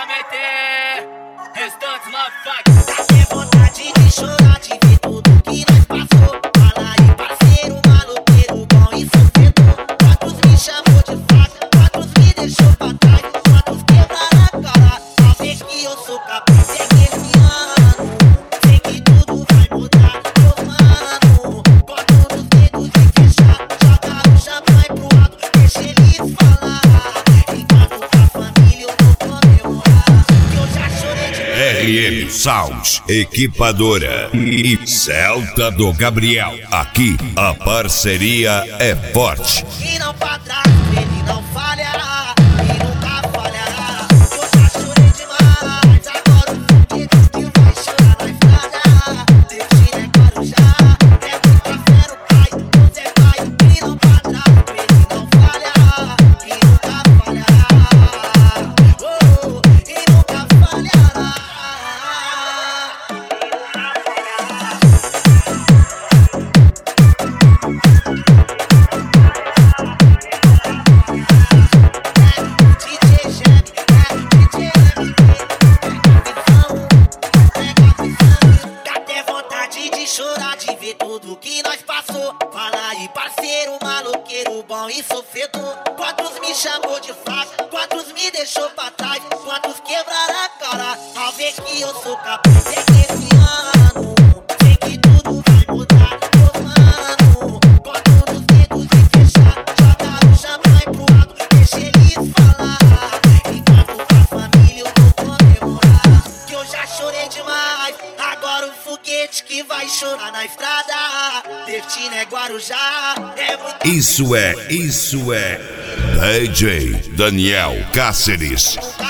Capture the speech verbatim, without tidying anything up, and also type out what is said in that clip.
pra meter. Restantes motherfuckers. Dá até vontade de chorar, de ver tudo que nós passou. Fala aí, parceiro, maloqueiro, bom e sofredor. Quantos me chamou de faca, quantos me deixou pra trás, quantos quebraram a cara. Ao ver que eu sou capaz, é que esse ano sei que tudo vai mudar. Meu mano, corta um dos dedos e fechar. Joga o champanhe pro alto, deixa eles falar. Enquanto a família eu vou comemorar, que eu já chorei de R M Sound, equipadora e Celta do Gabriel. Aqui a parceria é forte. E não pra trás, ele não falhará, e nunca falhará. Eu já chorei demais, agora o foguete que vai chorar na estrada. Destino é Guarujá, é muita fé no pai, Deus é pai. E não pra trás, ele não falhará, e nunca falhará. Oh, e nunca falhará. Chorar de ver tudo que nós passou. Fala aí, parceiro, maloqueiro, bom e sofredor. Quantos me chamou de faca, quantos me deixou pra trás, quantos quebraram a cara. Ao ver que eu sou capaz, é que esse ano sei que tudo vai mudar. Meu mano, corta um dos dedos e fechar. Joga o champanhe pro alto, deixa eles falar. Enquanto a família eu vou comemorar, que eu já chorei demais, agora o foguete que vai chorar na estrada. Destino é Guarujá, é muito. Isso é, isso é D J Daniel Cáceres.